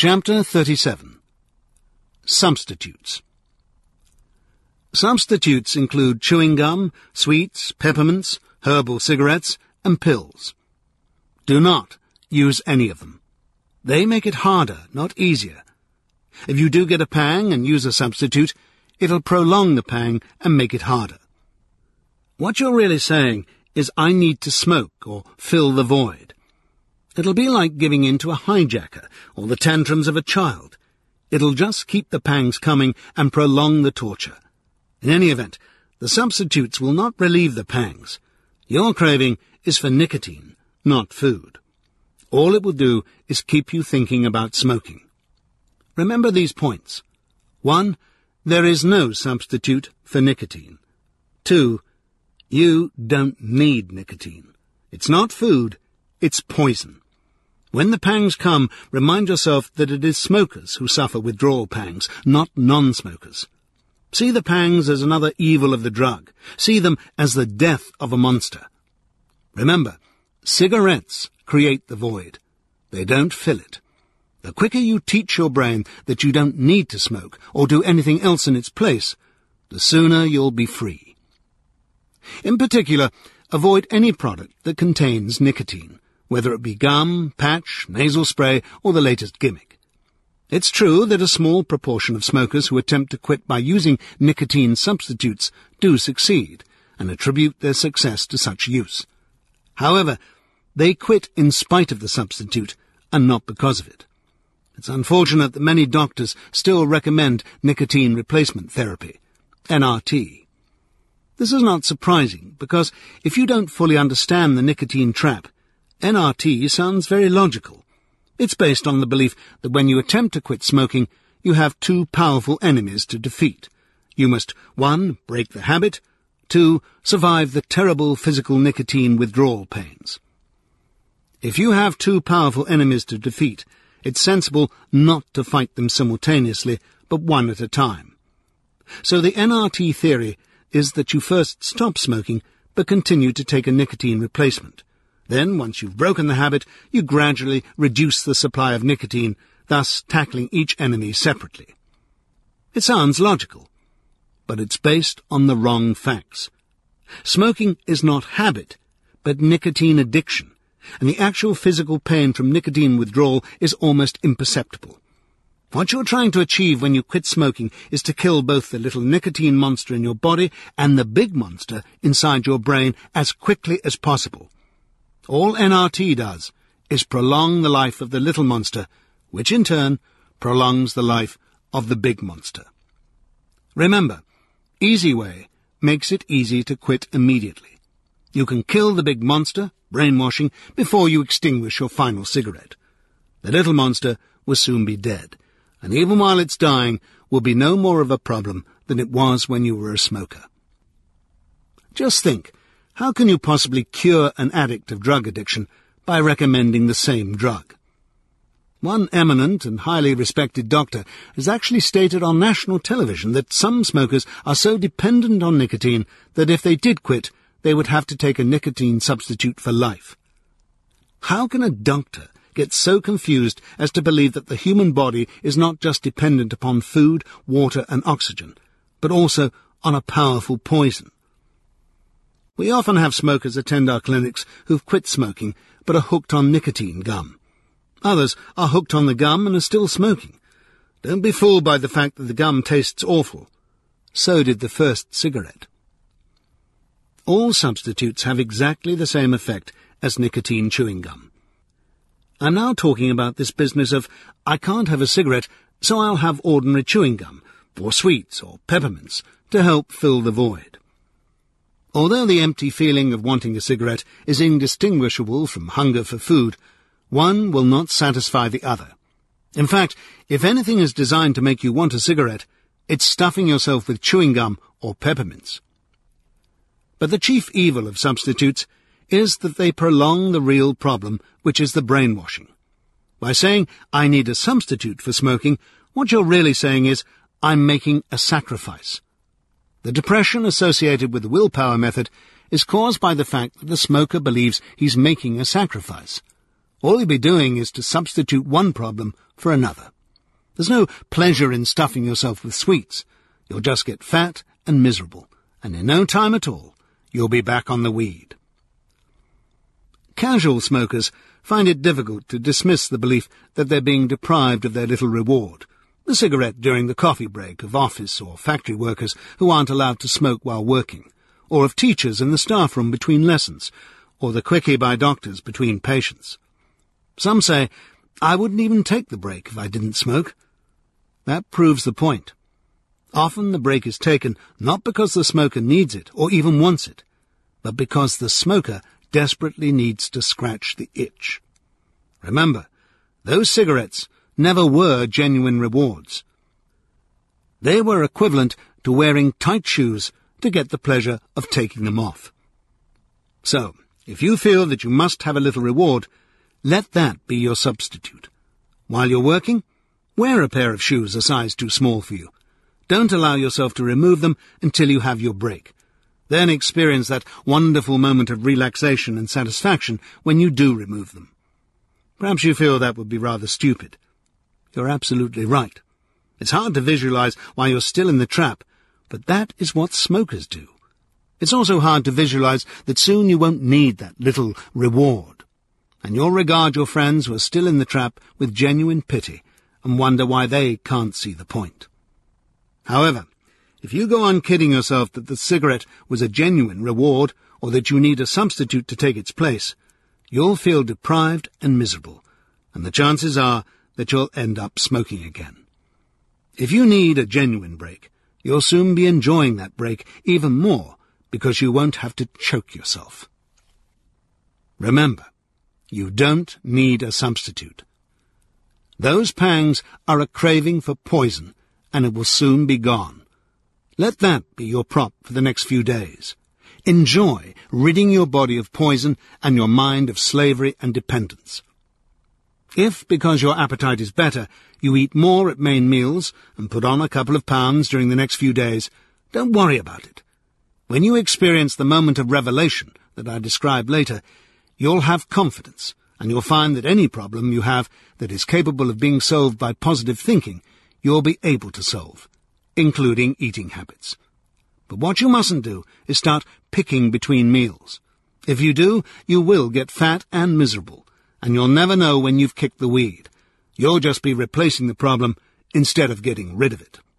Chapter 37. Substitutes. Substitutes include chewing gum, sweets, peppermints, herbal cigarettes, and pills. Do not use any of them. They make it harder, not easier. If you do get a pang and use a substitute, it'll prolong the pang and make it harder. What you're really saying is, I need to smoke or fill the void. It'll be like giving in to a hijacker or the tantrums of a child. It'll just keep the pangs coming and prolong the torture. In any event, the substitutes will not relieve the pangs. Your craving is for nicotine, not food. All it will do is keep you thinking about smoking. Remember these points. 1. There is no substitute for nicotine. 2. You don't need nicotine. It's not food, it's poison. When the pangs come, remind yourself that it is smokers who suffer withdrawal pangs, not non-smokers. See the pangs as another evil of the drug. See them as the death of a monster. Remember, cigarettes create the void. They don't fill it. The quicker you teach your brain that you don't need to smoke or do anything else in its place, the sooner you'll be free. In particular, avoid any product that contains nicotine, whether it be gum, patch, nasal spray, or the latest gimmick. It's true that a small proportion of smokers who attempt to quit by using nicotine substitutes do succeed and attribute their success to such use. However, they quit in spite of the substitute and not because of it. It's unfortunate that many doctors still recommend nicotine replacement therapy, NRT. This is not surprising, because if you don't fully understand the nicotine trap, NRT sounds very logical. It's based on the belief that when you attempt to quit smoking, you have two powerful enemies to defeat. You must, 1, break the habit, 2, survive the terrible physical nicotine withdrawal pains. If you have two powerful enemies to defeat, it's sensible not to fight them simultaneously, but one at a time. So the NRT theory is that you first stop smoking, but continue to take a nicotine replacement. Then, once you've broken the habit, you gradually reduce the supply of nicotine, thus tackling each enemy separately. It sounds logical, but it's based on the wrong facts. Smoking is not habit, but nicotine addiction, and the actual physical pain from nicotine withdrawal is almost imperceptible. What you're trying to achieve when you quit smoking is to kill both the little nicotine monster in your body and the big monster inside your brain as quickly as possible. All NRT does is prolong the life of the little monster, which in turn prolongs the life of the big monster. Remember, easy way makes it easy to quit immediately. You can kill the big monster, brainwashing, before you extinguish your final cigarette. The little monster will soon be dead, and even while it's dying, will be no more of a problem than it was when you were a smoker. Just think, how can you possibly cure an addict of drug addiction by recommending the same drug? One eminent and highly respected doctor has actually stated on national television that some smokers are so dependent on nicotine that if they did quit, they would have to take a nicotine substitute for life. How can a doctor get so confused as to believe that the human body is not just dependent upon food, water, and oxygen, but also on a powerful poison? We often have smokers attend our clinics who've quit smoking but are hooked on nicotine gum. Others are hooked on the gum and are still smoking. Don't be fooled by the fact that the gum tastes awful. So did the first cigarette. All substitutes have exactly the same effect as nicotine chewing gum. I'm now talking about this business of, I can't have a cigarette, so I'll have ordinary chewing gum, or sweets, or peppermints, to help fill the void. Although the empty feeling of wanting a cigarette is indistinguishable from hunger for food, one will not satisfy the other. In fact, if anything is designed to make you want a cigarette, it's stuffing yourself with chewing gum or peppermints. But the chief evil of substitutes is that they prolong the real problem, which is the brainwashing. By saying, I need a substitute for smoking, what you're really saying is, I'm making a sacrifice. The depression associated with the willpower method is caused by the fact that the smoker believes he's making a sacrifice. All you'll be doing is to substitute one problem for another. There's no pleasure in stuffing yourself with sweets. You'll just get fat and miserable, and in no time at all, you'll be back on the weed. Casual smokers find it difficult to dismiss the belief that they're being deprived of their little reward, the cigarette during the coffee break of office or factory workers who aren't allowed to smoke while working, or of teachers in the staff room between lessons, or the quickie by doctors between patients. Some say, I wouldn't even take the break if I didn't smoke. That proves the point. Often the break is taken not because the smoker needs it or even wants it, but because the smoker desperately needs to scratch the itch. Remember, those cigarettes never were genuine rewards. They were equivalent to wearing tight shoes to get the pleasure of taking them off. So, if you feel that you must have a little reward, let that be your substitute. While you're working, wear a pair of shoes a size too small for you. Don't allow yourself to remove them until you have your break. Then experience that wonderful moment of relaxation and satisfaction when you do remove them. Perhaps you feel that would be rather stupid. You're absolutely right. It's hard to visualize while you're still in the trap, but that is what smokers do. It's also hard to visualize that soon you won't need that little reward, and you'll regard your friends who are still in the trap with genuine pity and wonder why they can't see the point. However, if you go on kidding yourself that the cigarette was a genuine reward or that you need a substitute to take its place, you'll feel deprived and miserable, and the chances are that you'll end up smoking again. If you need a genuine break, you'll soon be enjoying that break even more because you won't have to choke yourself. Remember, you don't need a substitute. Those pangs are a craving for poison, and it will soon be gone. Let that be your prop for the next few days. Enjoy ridding your body of poison and your mind of slavery and dependence. If, because your appetite is better, you eat more at main meals and put on a couple of pounds during the next few days, don't worry about it. When you experience the moment of revelation that I describe later, you'll have confidence, and you'll find that any problem you have that is capable of being solved by positive thinking, you'll be able to solve, including eating habits. But what you mustn't do is start picking between meals. If you do, you will get fat and miserable, and you'll never know when you've kicked the weed. You'll just be replacing the problem instead of getting rid of it.